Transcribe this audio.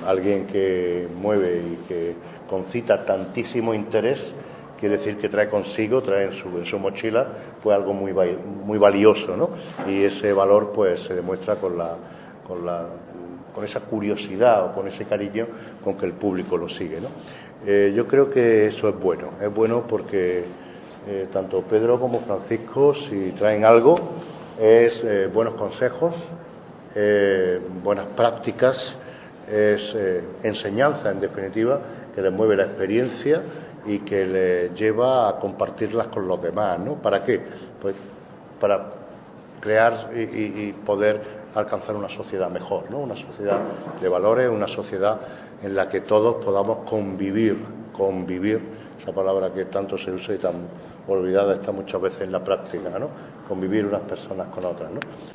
alguien que mueve y que concita tantísimo interés, quiere decir que trae consigo, trae en su mochila, pues algo muy valioso, ¿no? Y ese valor, pues, se demuestra con esa curiosidad o con ese cariño con que el público lo sigue, ¿no? Yo creo que eso es bueno porque tanto Pedro como Francisco, si traen algo, es buenos consejos, buenas prácticas, es enseñanza, en definitiva, que les mueve la experiencia y que les lleva a compartirlas con los demás, ¿no? ¿Para qué? Pues para crear y poder alcanzar una sociedad mejor, ¿no? Una sociedad de valores, una sociedad en la que todos podamos convivir, esa palabra que tanto se usa y tan olvidada está muchas veces en la práctica, ¿no? Convivir unas personas con otras, ¿no?